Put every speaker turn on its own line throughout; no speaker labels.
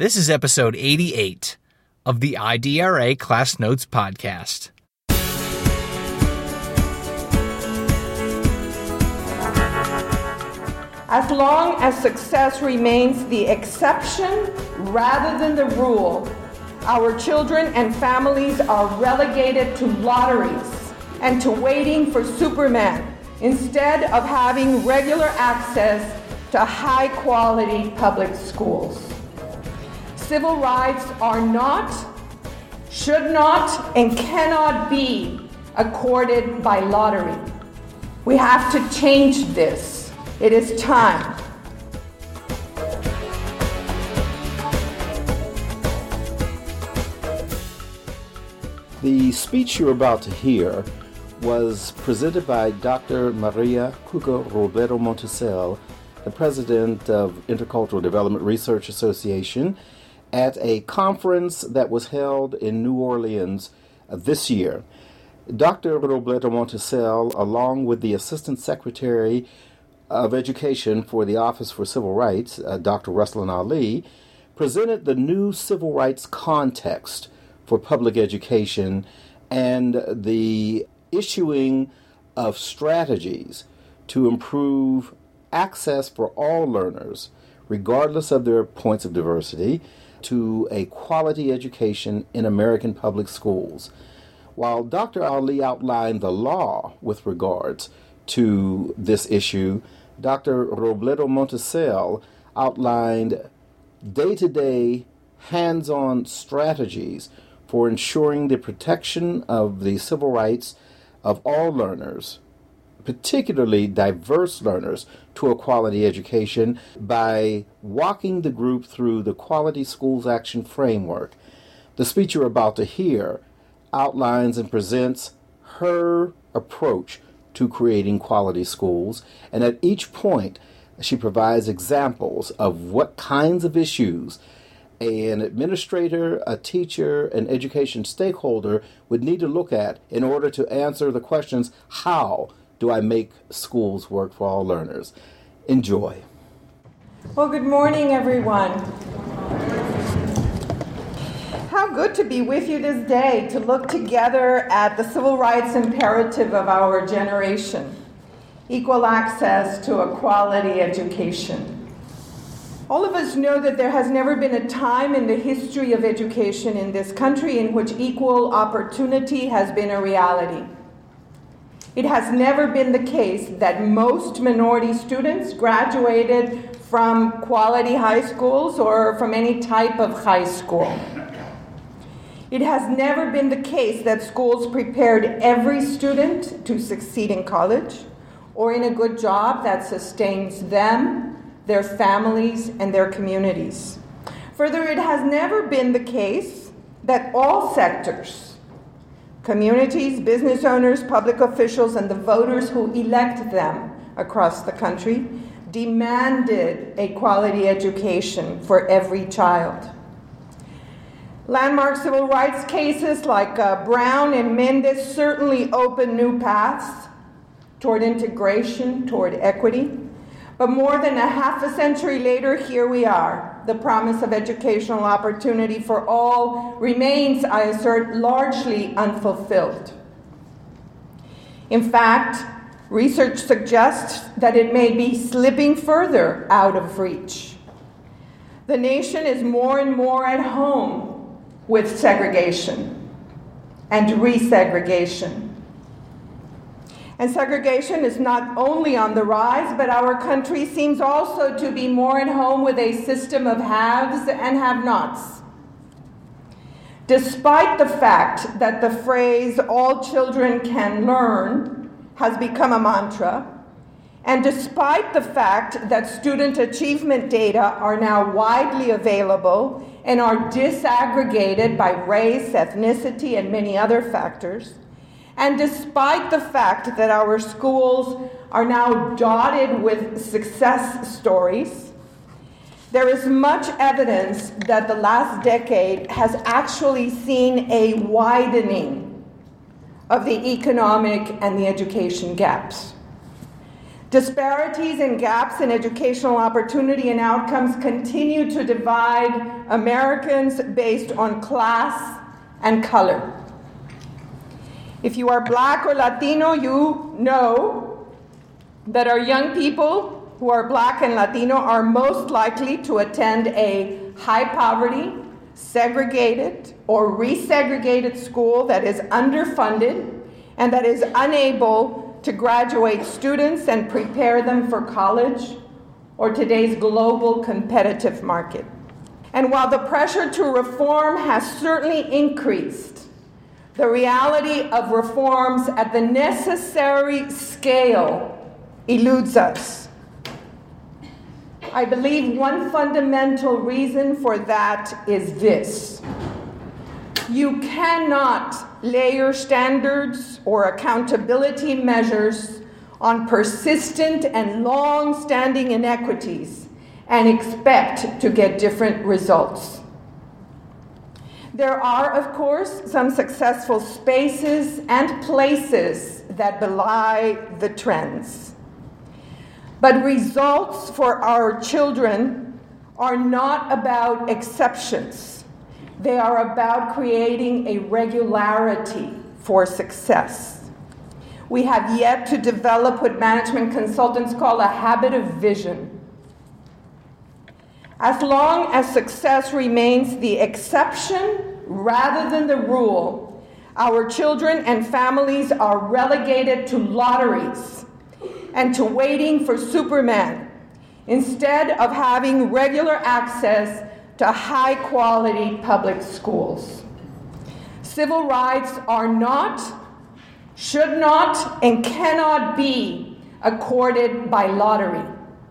This is episode 88 of the IDRA Class Notes Podcast.
As long as success remains the exception rather than the rule, our children and families are relegated to lotteries and to waiting for Superman instead of having regular access to high-quality public schools. Civil rights are not, should not, and cannot be accorded by lottery. We have to change this. It is time.
The speech you're about to hear was presented by Dr. Maria Cuca-Robledo Monticello, the president of Intercultural Development Research Association, at a conference that was held in New Orleans this year. Dr. Robledo Monticello, along with the Assistant Secretary of Education for the Office for Civil Rights, Dr. Ruslan Ali, presented the new civil rights context for public education and the issuing of strategies to improve access for all learners, regardless of their points of diversity, to a quality education in American public schools. While Dr. Ali outlined the law with regards to this issue, Dr. Robledo Monticello outlined day-to-day hands-on strategies for ensuring the protection of the civil rights of all learners, particularly diverse learners, to a quality education by walking the group through the Quality Schools Action Framework. The speech you're about to hear outlines and presents her approach to creating quality schools, and at each point she provides examples of what kinds of issues an administrator, a teacher, an education stakeholder would need to look at in order to answer the questions, how do I make schools work for all learners? Enjoy.
Well, good morning, everyone. How good to be with you this day to look together at the civil rights imperative of our generation, equal access to a quality education. All of us know that there has never been a time in the history of education in this country in which equal opportunity has been a reality. It has never been the case that most minority students graduated from quality high schools or from any type of high school. It has never been the case that schools prepared every student to succeed in college or in a good job that sustains them, their families, and their communities. Further, it has never been the case that all sectors, communities, business owners, public officials, and the voters who elect them across the country demanded a quality education for every child. Landmark civil rights cases like Brown and Mendez certainly open new paths toward integration, toward equity. But more than a half a century later, here we are. The promise of educational opportunity for all remains, I assert, largely unfulfilled. In fact, research suggests that it may be slipping further out of reach. The nation is more and more at home with segregation and resegregation. And segregation is not only on the rise, but our country seems also to be more at home with a system of haves and have-nots. Despite the fact that the phrase, all children can learn, has become a mantra, and despite the fact that student achievement data are now widely available and are disaggregated by race, ethnicity, and many other factors, and despite the fact that our schools are now dotted with success stories, there is much evidence that the last decade has actually seen a widening of the economic and the education gaps. Disparities and gaps in educational opportunity and outcomes continue to divide Americans based on class and color. If you are Black or Latino, you know that our young people who are Black and Latino are most likely to attend a high poverty, segregated, or resegregated school that is underfunded and that is unable to graduate students and prepare them for college or today's global competitive market. And while the pressure to reform has certainly increased, the reality of reforms at the necessary scale eludes us. I believe one fundamental reason for that is this: you cannot layer standards or accountability measures on persistent and long-standing inequities and expect to get different results. There are, of course, some successful spaces and places that belie the trends. But results for our children are not about exceptions. They are about creating a regularity for success. We have yet to develop what management consultants call a habit of vision. As long as success remains the exception rather than the rule, our children and families are relegated to lotteries and to waiting for Superman instead of having regular access to high-quality public schools. Civil rights are not, should not, and cannot be accorded by lottery.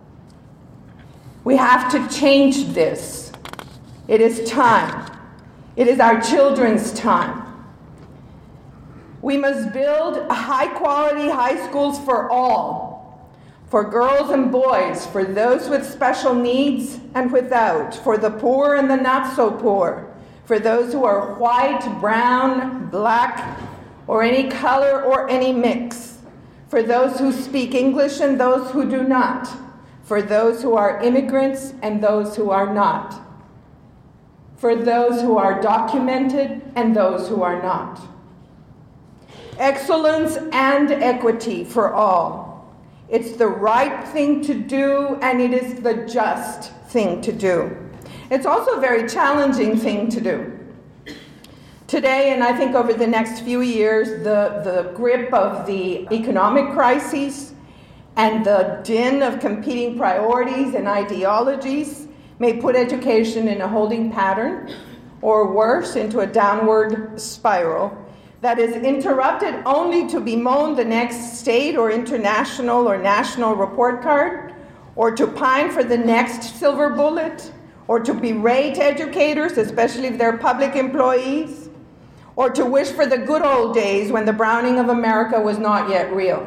We have to change this. It is time. It is our children's time. We must build high-quality high schools for all, for girls and boys, for those with special needs and without, for the poor and the not so poor, for those who are white, brown, Black, or any color or any mix, for those who speak English and those who do not, for those who are immigrants and those who are not, for those who are documented and those who are not. Excellence and equity for all. It's the right thing to do, and it is the just thing to do. It's also a very challenging thing to do. Today, and I think over the next few years, the grip of the economic crises and the din of competing priorities and ideologies may put education in a holding pattern, or worse, into a downward spiral that is interrupted only to bemoan the next state or international or national report card, or to pine for the next silver bullet, or to berate educators, especially if they're public employees, or to wish for the good old days when the Browning of America was not yet real.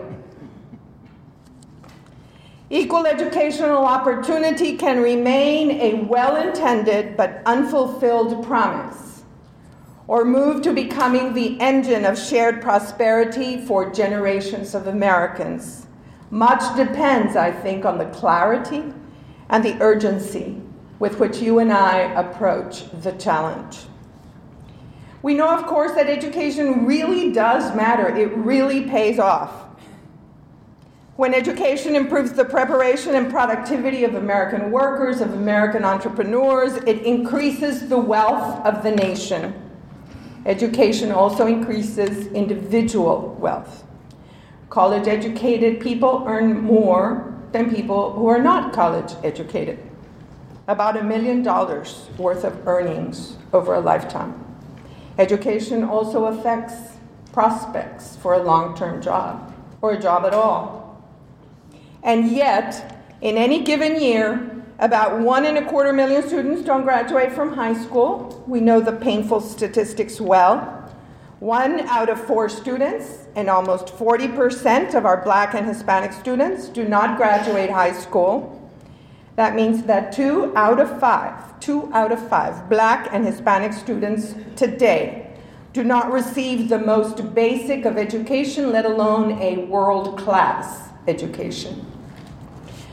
Equal educational opportunity can remain a well-intended but unfulfilled promise, or move to becoming the engine of shared prosperity for generations of Americans. Much depends, I think, on the clarity and the urgency with which you and I approach the challenge. We know, of course, that education really does matter. It really pays off. When education improves the preparation and productivity of American workers, of American entrepreneurs, it increases the wealth of the nation. Education also increases individual wealth. College-educated people earn more than people who are not college-educated. About $1 million worth of earnings over a lifetime. Education also affects prospects for a long-term job, or a job at all. And yet, in any given year, about 1.25 million students don't graduate from high school. We know the painful statistics well. 1 out of 4 students, and almost 40% of our Black and Hispanic students, do not graduate high school. That means that 2 out of 5 Black and Hispanic students today do not receive the most basic of education, let alone a world-class education.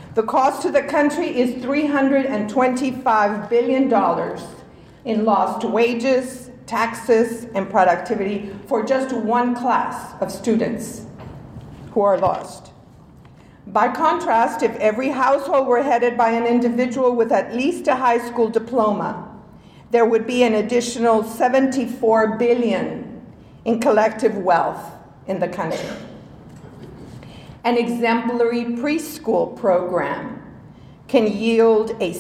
The cost to the country is $325 billion in lost wages, taxes, and productivity for just one class of students who are lost. By contrast, if every household were headed by an individual with at least a high school diploma, there would be an additional $74 billion in collective wealth in the country. An exemplary preschool program can yield a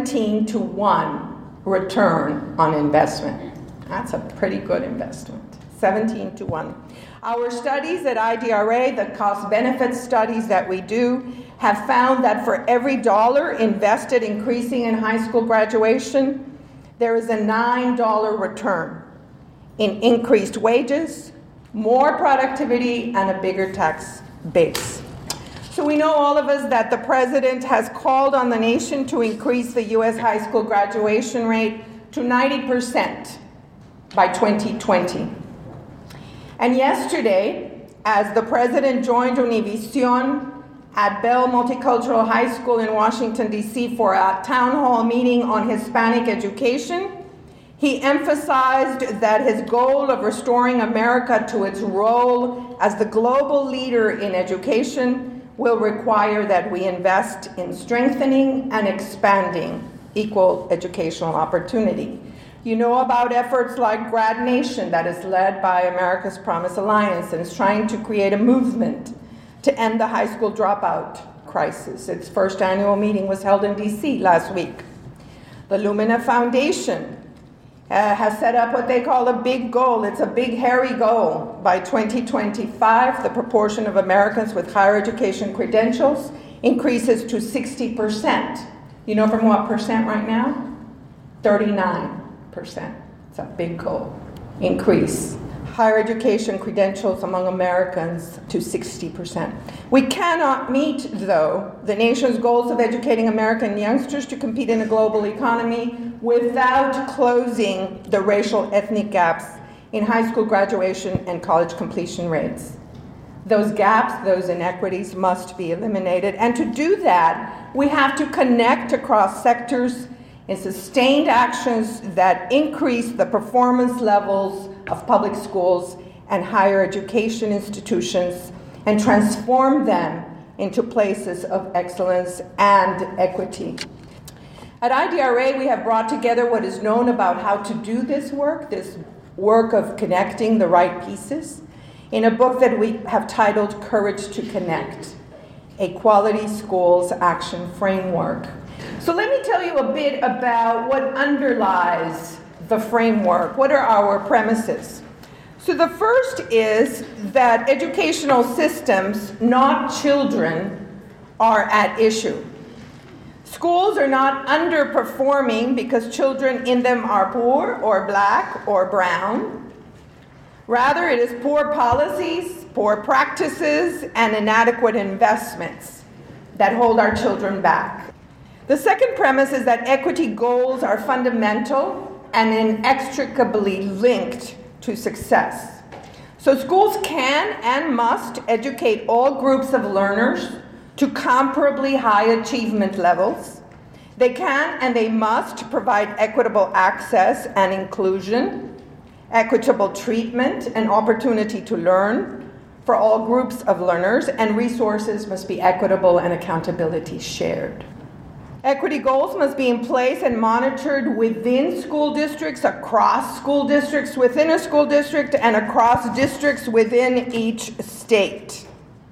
17-to-1 return on investment. That's a pretty good investment, 17-to-1. Our studies at IDRA, the cost-benefit studies that we do, have found that for every dollar invested increasing in high school graduation, there is a $9 return in increased wages, more productivity, and a bigger tax base. So we know, all of us, that the president has called on the nation to increase the U.S. high school graduation rate to 90% by 2020. And yesterday, as the president joined Univision at Bell Multicultural High School in Washington, D.C. for a town hall meeting on Hispanic education, he emphasized that his goal of restoring America to its role as the global leader in education will require that we invest in strengthening and expanding equal educational opportunity. You know about efforts like Grad Nation, that is led by America's Promise Alliance and is trying to create a movement to end the high school dropout crisis. Its first annual meeting was held in D.C. last week. The Lumina Foundation has set up what they call a big goal. It's a big, hairy goal. By 2025, the proportion of Americans with higher education credentials increases to 60%. You know from what percent right now? 39%. It's a big goal. Increase higher education credentials among Americans to 60%. We cannot meet, though, the nation's goals of educating American youngsters to compete in a global economy without closing the racial ethnic gaps in high school graduation and college completion rates. Those gaps, those inequities must be eliminated. And to do that, we have to connect across sectors in sustained actions that increase the performance levels of public schools and higher education institutions and transform them into places of excellence and equity. At IDRA, we have brought together what is known about how to do this work of connecting the right pieces, in a book that we have titled Courage to Connect, a Quality Schools Action Framework. So let me tell you a bit about what underlies the framework. What are our premises? So the first is that educational systems, not children, are at issue. Schools are not underperforming because children in them are poor or black or brown. Rather, it is poor policies, poor practices, and inadequate investments that hold our children back. The second premise is that equity goals are fundamental and inextricably linked to success. So schools can and must educate all groups of learners to comparably high achievement levels. They can and they must provide equitable access and inclusion, equitable treatment and opportunity to learn for all groups of learners, and resources must be equitable and accountability shared. Equity goals must be in place and monitored within school districts, across school districts within a school district, and across districts within each state.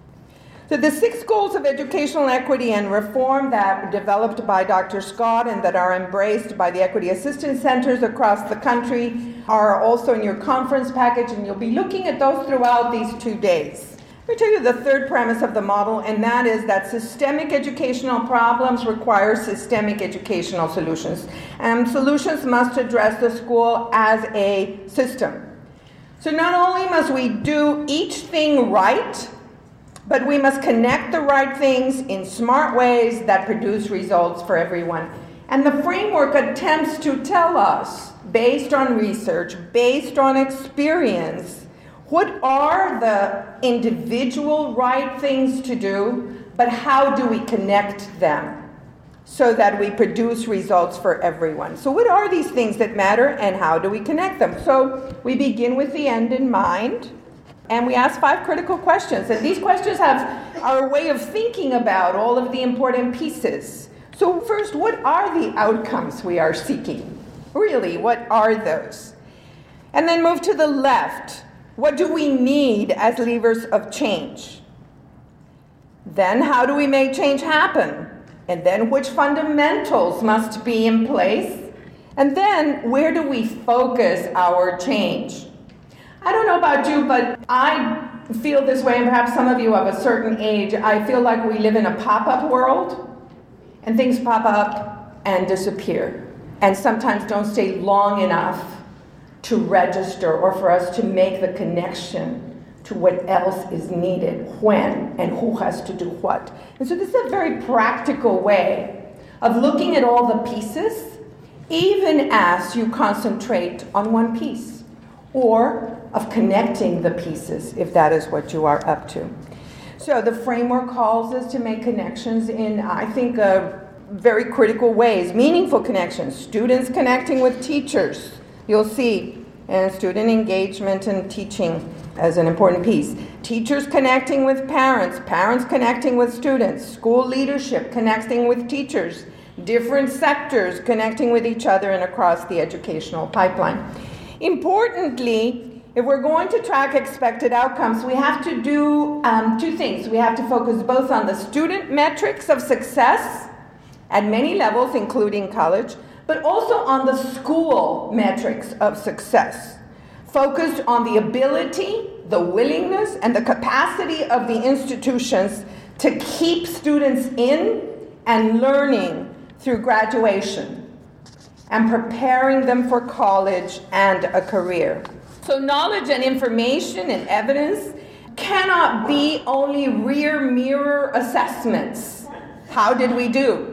So the 6 goals of educational equity and reform that were developed by Dr. Scott and that are embraced by the Equity Assistance Centers across the country are also in your conference package, and you'll be looking at those throughout these 2 days. Let me tell you the third premise of the model, and that is that systemic educational problems require systemic educational solutions. And solutions must address the school as a system. So not only must we do each thing right, but we must connect the right things in smart ways that produce results for everyone. And the framework attempts to tell us, based on research, based on experience, what are the individual right things to do, but how do we connect them so that we produce results for everyone? So what are these things that matter, and how do we connect them? So we begin with the end in mind, and we ask 5 critical questions. And these questions are a way of thinking about all of the important pieces. So first, what are the outcomes we are seeking? Really, what are those? And then move to the left. What do we need as levers of change? Then how do we make change happen? And then which fundamentals must be in place? And then where do we focus our change? I don't know about you, but I feel this way, and perhaps some of you of a certain age. I feel like we live in a pop-up world, and things pop up and disappear, and sometimes don't stay long enough to register or for us to make the connection to what else is needed, when, and who has to do what. And so this is a very practical way of looking at all the pieces, even as you concentrate on one piece, or of connecting the pieces, if that is what you are up to. So the framework calls us to make connections in, I think, very critical ways. Meaningful connections, students connecting with teachers. You'll see student engagement and teaching as an important piece. Teachers connecting with parents, parents connecting with students, school leadership connecting with teachers, different sectors connecting with each other and across the educational pipeline. Importantly, if we're going to track expected outcomes, we have to do 2 things. We have to focus both on the student metrics of success at many levels, including college, but also on the school metrics of success, focused on the ability, the willingness, and the capacity of the institutions to keep students in and learning through graduation and preparing them for college and a career. So knowledge and information and evidence cannot be only rear mirror assessments. How did we do?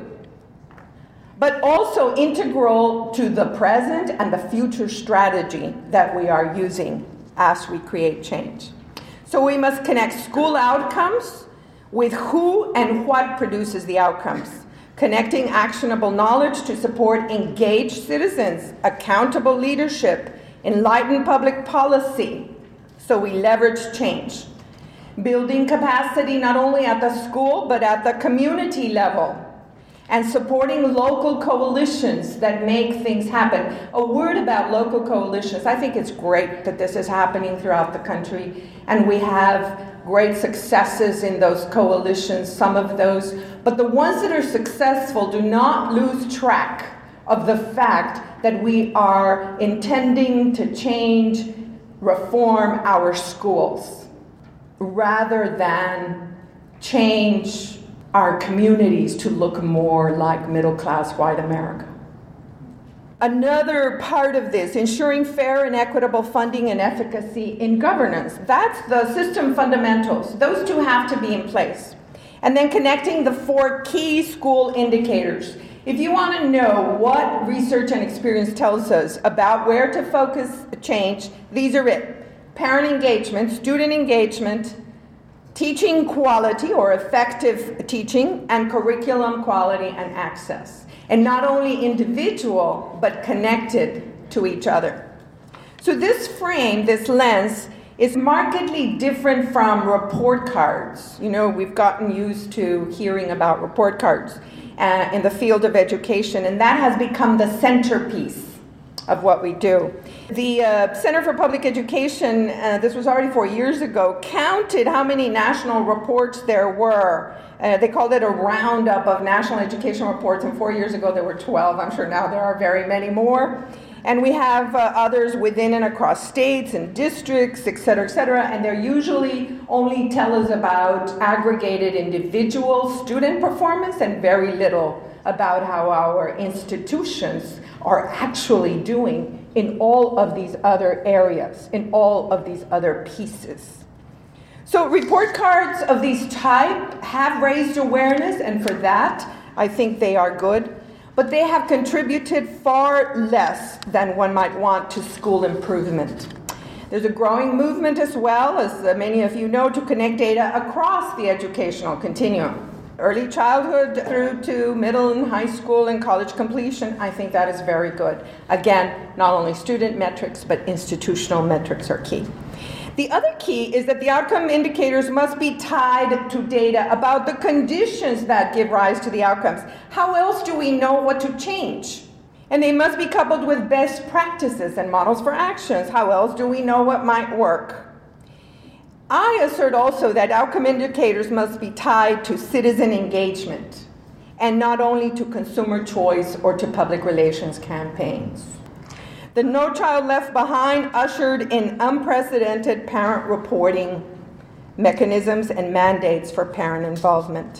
But also integral to the present and the future strategy that we are using as we create change. So we must connect school outcomes with who and what produces the outcomes, connecting actionable knowledge to support engaged citizens, accountable leadership, enlightened public policy, so we leverage change. Building capacity not only at the school, but at the community level, and supporting local coalitions that make things happen. A word about local coalitions. I think it's great that this is happening throughout the country, and we have great successes in those coalitions, some of those. But the ones that are successful do not lose track of the fact that we are intending to change, reform our schools, rather than change our communities to look more like middle-class white America. Another part of this, ensuring fair and equitable funding and efficacy in governance. That's the system fundamentals. Those 2 have to be in place. And then connecting the 4 key school indicators. If you want to know what research and experience tells us about where to focus change, these are it. Parent engagement, student engagement, teaching quality or effective teaching, and curriculum quality and access. And not only individual, but connected to each other. So this frame, this lens, is markedly different from report cards. You know, we've gotten used to hearing about report cards in the field of education, and that has become the centerpiece of what we do. The Center for Public Education, this was already 4 years ago, counted how many national reports there were. They called it a roundup of national education reports, and 4 years ago there were 12. I'm sure now there are very many more. And we have others within and across states and districts, et cetera, and they usually only tell us about aggregated individual student performance and very little about how our institutions are actually doing in all of these other areas, in all of these other pieces. So report cards of these type have raised awareness, and for that, I think they are good, but they have contributed far less than one might want to school improvement. There's a growing movement as well, as many of you know, to connect data across the educational continuum. early childhood through to middle and high school and college completion, I think that is very good. Again, not only student metrics, but institutional metrics are key. The other key is that the outcome indicators must be tied to data about the conditions that give rise to the outcomes. How else do we know what to change? And they must be coupled with best practices and models for actions. How else do we know what might work? I assert also that outcome indicators must be tied to citizen engagement and not only to consumer choice or to public relations campaigns. The No Child Left Behind ushered in unprecedented parent reporting mechanisms and mandates for parent involvement.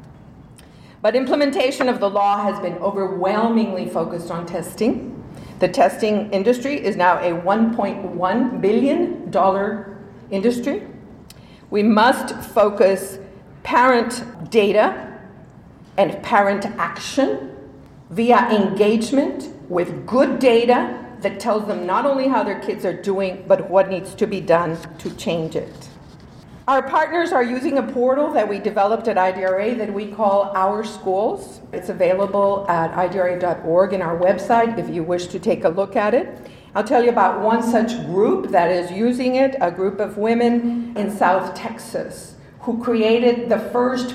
But implementation of the law has been overwhelmingly focused on testing. The testing industry is now a $1.1 billion industry. We must focus parent data and parent action via engagement with good data that tells them not only how their kids are doing, but what needs to be done to change it. Our partners are using a portal that we developed at IDRA that we call Our Schools. It's available at idra.org in our website if you wish to take a look at it. I'll tell you about one such group that is using it, a group of women in South Texas who created the first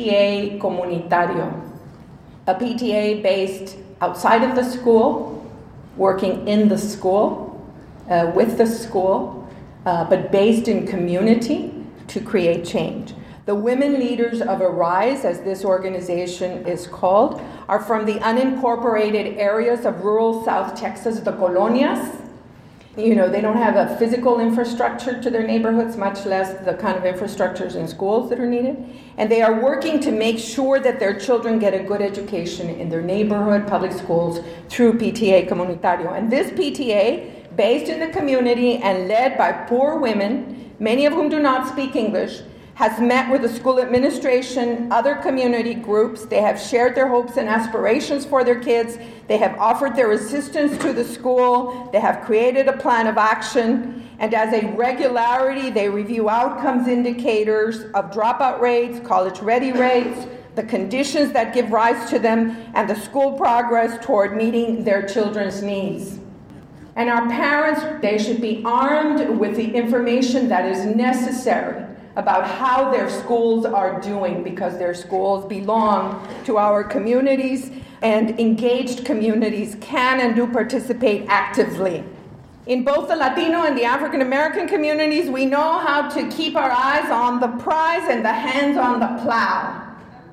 PTA comunitario, a PTA based outside of the school, working in the school, with the school, but based in community to create change. The women leaders of Arise, as this organization is called, are from the unincorporated areas of rural South Texas, the colonias. You know, they don't have a physical infrastructure to their neighborhoods, much less the kind of infrastructures in schools that are needed. And they are working to make sure that their children get a good education in their neighborhood public schools through PTA Comunitario. And this PTA, based in the community and led by poor women, many of whom do not speak English, has met with the school administration, other community groups. They have shared their hopes and aspirations for their kids. They have offered their assistance to the school. They have created a plan of action. And as a regularity, they review outcomes indicators of dropout rates, college-ready rates, the conditions that give rise to them, and the school progress toward meeting their children's needs. And our parents, they should be armed with the information that is necessary about how their schools are doing, because their schools belong to our communities, and engaged communities can and do participate actively. In both the Latino and the African American communities, we know how to keep our eyes on the prize and the hands on the plow.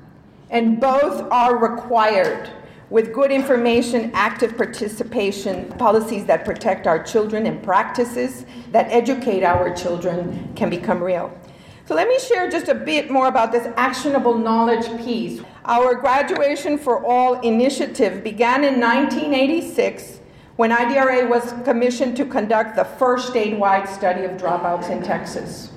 And both are required. With good information, active participation, policies that protect our children, and practices that educate our children can become real. So let me share just a bit more about this actionable knowledge piece. Our Graduation for All initiative began in 1986 when IDRA was commissioned to conduct the first statewide study of dropouts in Texas.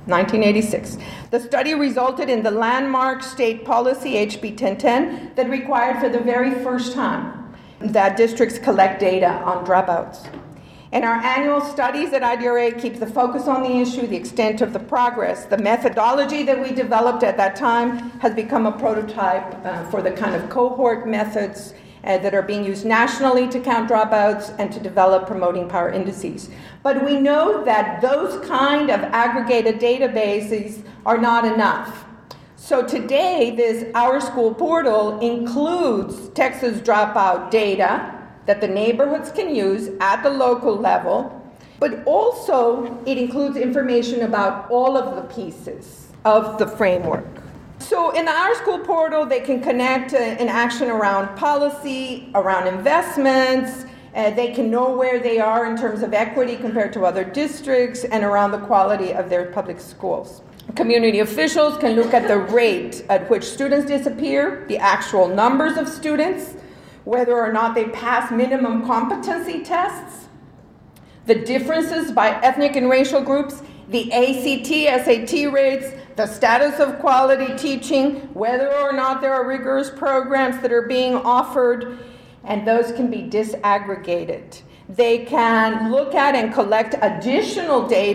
1986. The study resulted in the landmark state policy, HB 1010, that required for the very first time that districts collect data on dropouts. And our annual studies at IDRA keep the focus on the issue, the extent of the progress. The methodology that we developed at that time has become a prototype for the kind of cohort methods that are being used nationally to count dropouts and to develop promoting power indices. But we know that those kind of aggregated databases are not enough. So today, this Our School portal includes Texas dropout data that the neighborhoods can use at the local level, but also it includes information about all of the pieces of the framework. So in the Our School portal, they can connect an action around policy, around investments. They can know where they are in terms of equity compared to other districts, and around the quality of their public schools. Community officials can look at the rate at which students disappear, the actual numbers of students, whether or not they pass minimum competency tests, the differences by ethnic and racial groups, the ACT, SAT rates, the status of quality teaching, whether or not there are rigorous programs that are being offered, and those can be disaggregated. They can look at and collect additional data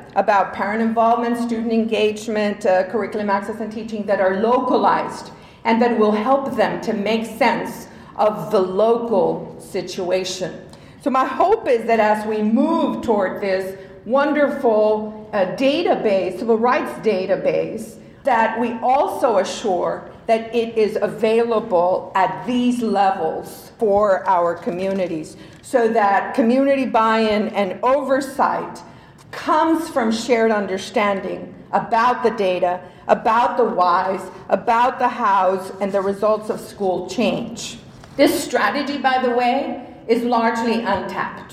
about parent involvement, student engagement, curriculum access and teaching that are localized and that will help them to make sense of the local situation. So my hope is that as we move toward this wonderful database, civil rights database, that we also assure that it is available at these levels for our communities, so that community buy-in and oversight comes from shared understanding about the data, about the whys, about the hows, and the results of school change. This strategy, by the way, is largely untapped.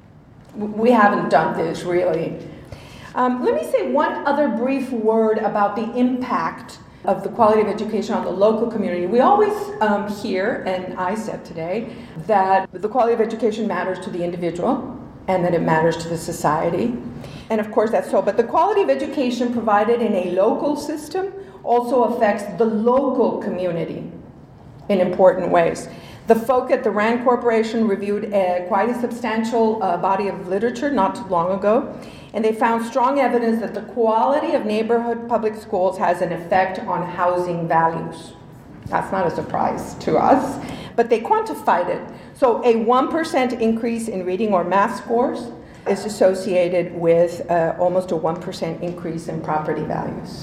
We haven't done this really. Let me say one other brief word about the impact of the quality of education on the local community. We always hear, and I said today, that the quality of education matters to the individual and that it matters to the society. And of course that's so, but the quality of education provided in a local system also affects the local community in important ways. The folk at the RAND Corporation reviewed quite a substantial body of literature not too long ago, and they found strong evidence that the quality of neighborhood public schools has an effect on housing values. That's not a surprise to us, but they quantified it. So a 1% increase in reading or math scores is associated with almost a 1% increase in property values.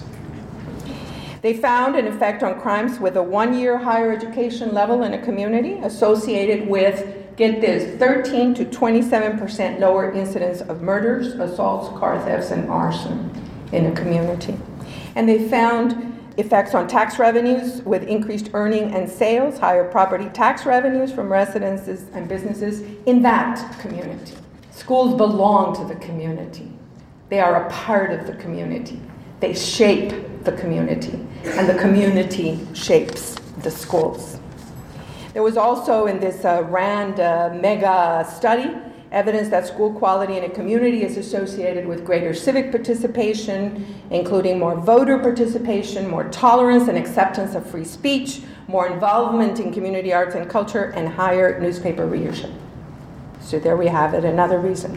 They found an effect on crimes with a 1-year higher education level in a community associated with, get this, 13 to 27% lower incidence of murders, assaults, car thefts, and arson in a community. And they found effects on tax revenues with increased earning and sales, higher property tax revenues from residences and businesses in that community. Schools belong to the community. They are a part of the community. They shape the community, and the community shapes the schools. There was also in this RAND mega study evidence that school quality in a community is associated with greater civic participation, including more voter participation, more tolerance and acceptance of free speech, more involvement in community arts and culture, and higher newspaper readership. So there we have it, another reason.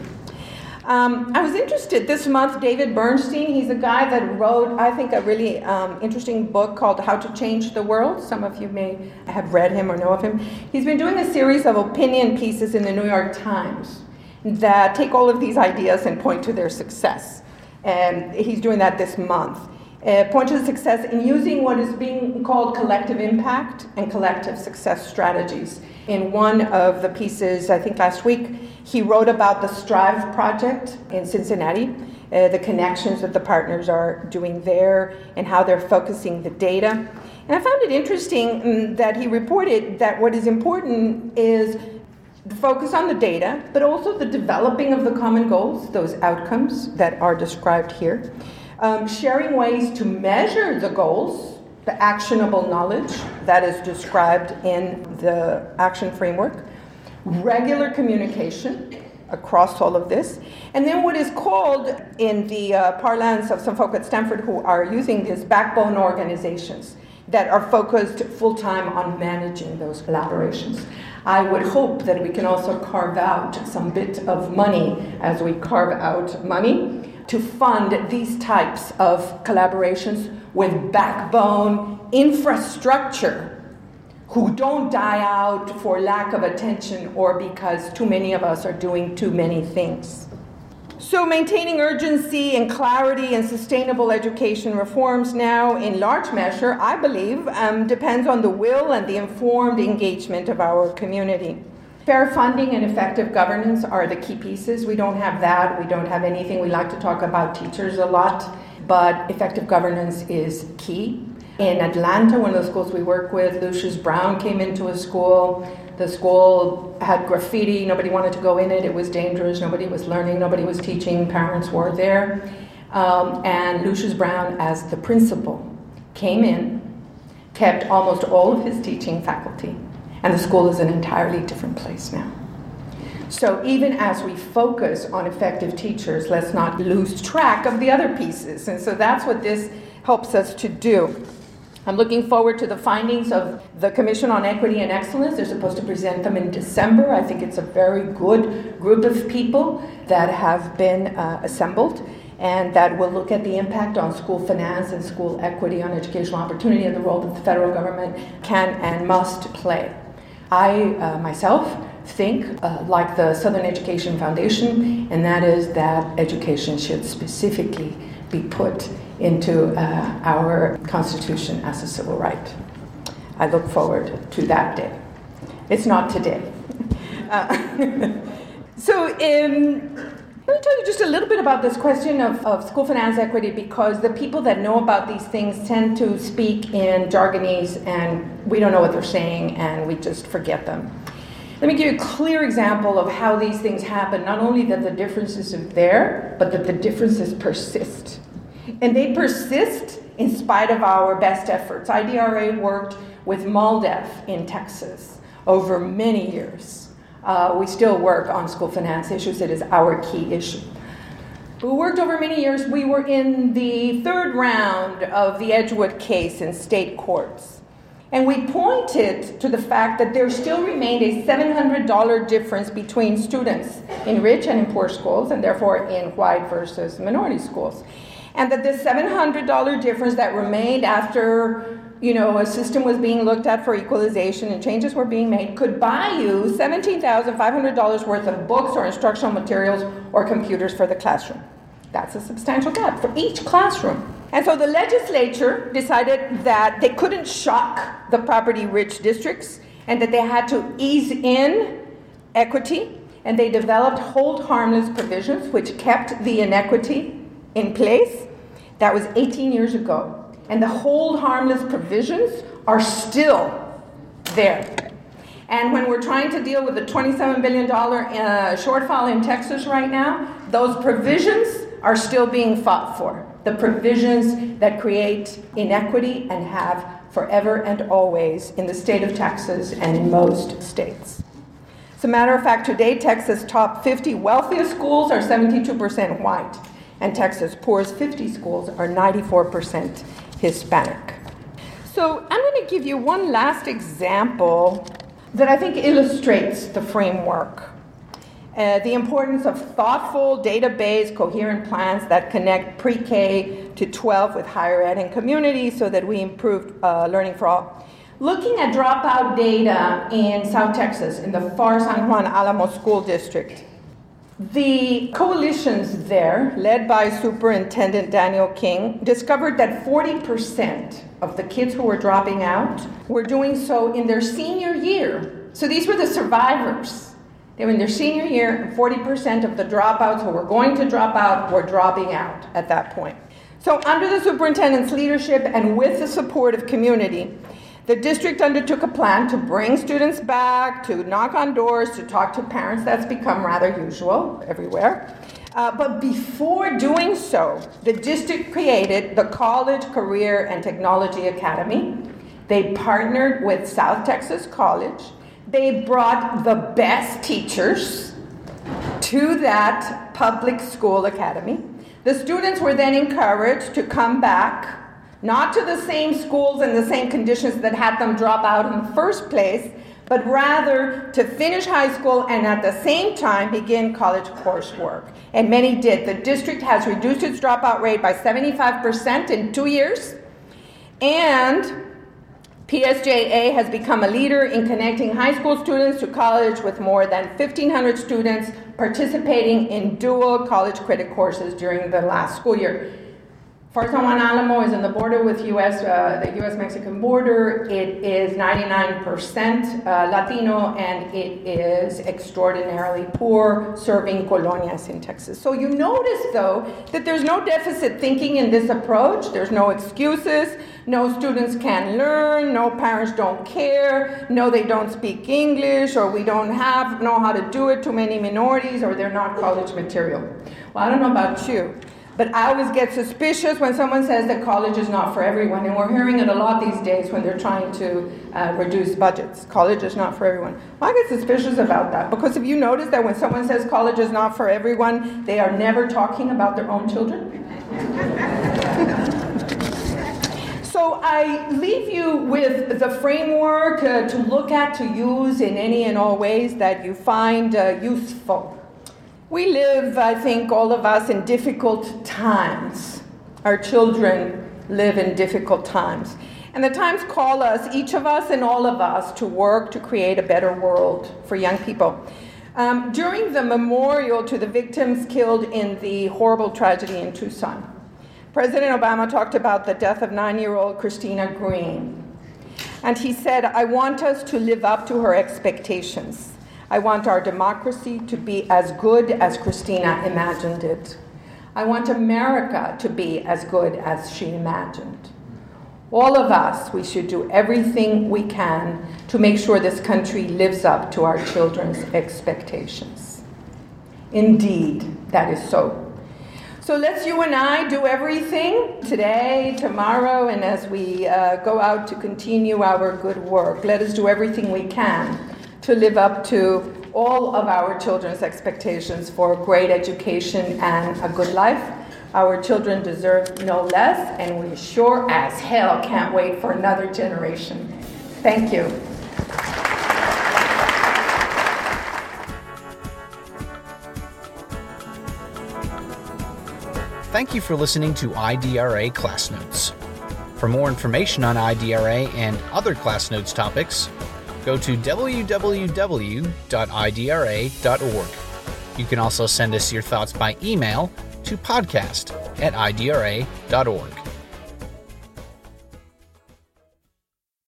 I was interested this month, David Bernstein, he's a guy that wrote, I think, a really interesting book called How to Change the World. Some of you may have read him or know of him. He's been doing a series of opinion pieces in the New York Times that take all of these ideas and point to their success. And he's doing that this month. Point to the success in using what is being called collective impact and collective success strategies. In one of the pieces, I think last week, he wrote about the Strive project in Cincinnati, the connections that the partners are doing there and how they're focusing the data. And I found it interesting that he reported that what is important is the focus on the data, but also the developing of the common goals, those outcomes that are described here. Sharing ways to measure the goals, the actionable knowledge that is described in the action framework, regular communication across all of this, and then what is called, in the parlance of some folk at Stanford who are using this, backbone organizations that are focused full-time on managing those collaborations. I would hope that we can also carve out some bit of money, as we carve out money, to fund these types of collaborations with backbone infrastructure who don't die out for lack of attention or because too many of us are doing too many things. So maintaining urgency and clarity and sustainable education reforms now, in large measure, I believe, depends on the will and the informed engagement of our community. Fair funding and effective governance are the key pieces. We don't have that. We don't have anything. We like to talk about teachers a lot, but effective governance is key. In Atlanta, one of the schools we work with, Lucius Brown came into a school. The school had graffiti. Nobody wanted to go in it. It was dangerous. Nobody was learning. Nobody was teaching. Parents were there. And Lucius Brown, as the principal, came in, kept almost all of his teaching faculty, and the school is an entirely different place now. So even as we focus on effective teachers, let's not lose track of the other pieces. And so that's what this helps us to do. I'm looking forward to the findings of the Commission on Equity and Excellence. They're supposed to present them in December. I think it's a very good group of people that have been assembled. and that will look at the impact on school finance and school equity on educational opportunity and the role that the federal government can and must play. I myself think like the Southern Education Foundation, and that is that education should specifically be put into our Constitution as a civil right. I look forward to that day. It's not today. Let me tell you just a little bit about this question of school finance equity, because the people that know about these things tend to speak in jargonese, and we don't know what they're saying, and we just forget them. Let me give you a clear example of how these things happen. Not only that the differences are there, but that the differences persist. And they persist in spite of our best efforts. IDRA worked with MALDEF in Texas over many years. We still work on school finance issues. It is our key issue. We worked over many years. We were in the third round of the Edgewood case in state courts. And we pointed to the fact that there still remained a $700 difference between students in rich and in poor schools, and therefore in white versus minority schools. And that this $700 difference that remained after a system was being looked at for equalization and changes were being made could buy you $17,500 worth of books or instructional materials or computers for the classroom. That's a substantial gap for each classroom. And so the legislature decided that they couldn't shock the property-rich districts and that they had to ease in equity, and they developed hold harmless provisions which kept the inequity in place. That was 18 years ago. And the hold harmless provisions are still there. And when we're trying to deal with the $27 billion shortfall in Texas right now, those provisions are still being fought for. The provisions that create inequity and have forever and always in the state of Texas and in most states. As a matter of fact, today, Texas' top 50 wealthiest schools are 72% white, and Texas' poorest 50 schools are 94% Hispanic. So I'm going to give you one last example that I think illustrates the framework. The importance of thoughtful, data-based, coherent plans that connect pre-K to 12 with higher ed and community so that we improve learning for all. Looking at dropout data in South Texas, in the Far San Juan Alamo School District, the coalitions there, led by Superintendent Daniel King, discovered that 40% of the kids who were dropping out were doing so in their senior year. So these were the survivors. They were in their senior year, and 40% of the dropouts who were going to drop out were dropping out at that point. So under the superintendent's leadership and with the support of community, the district undertook a plan to bring students back, to knock on doors, to talk to parents. That's become rather usual everywhere. But before doing so, the district created the College, Career, and Technology Academy. They partnered with South Texas College. They brought the best teachers to that public school academy. The students were then encouraged to come back, not to the same schools and the same conditions that had them drop out in the first place, but rather to finish high school and at the same time begin college coursework. And many did. The district has reduced its dropout rate by 75% in 2 years, and PSJA has become a leader in connecting high school students to college, with more than 1,500 students participating in dual college credit courses during the last school year. Far San Juan Alamo is on the border with the U.S.-Mexican border. It is 99% Latino, and it is extraordinarily poor, serving colonias in Texas. So you notice, though, that there's no deficit thinking in this approach. There's no excuses. No students can learn. No parents don't care. No, they don't speak English, or we don't know how to do it. Too many minorities, or they're not college material. Well, I don't know about you, but I always get suspicious when someone says that college is not for everyone, and we're hearing it a lot these days when they're trying to reduce budgets. College is not for everyone. Well, I get suspicious about that, because if you notice that when someone says college is not for everyone, they are never talking about their own children. So I leave you with the framework to look at, to use in any and all ways that you find useful. We live, I think, all of us in difficult times. Our children live in difficult times. And the times call us, each of us and all of us, to work to create a better world for young people. During the memorial to the victims killed in the horrible tragedy in Tucson, President Obama talked about the death of 9-year-old Christina Green. And he said, I want us to live up to her expectations. I want our democracy to be as good as Christina imagined it. I want America to be as good as she imagined. All of us, we should do everything we can to make sure this country lives up to our children's expectations. Indeed, that is so. So let's you and I do everything today, tomorrow, and as we go out to continue our good work. Let us do everything we can to live up to all of our children's expectations for great education and a good life. Our children deserve no less, and we sure as hell can't wait for another generation. Thank you.
Thank you for listening to IDRA Class Notes. For more information on IDRA and other Class Notes topics, go to www.idra.org. You can also send us your thoughts by email to podcast@idra.org.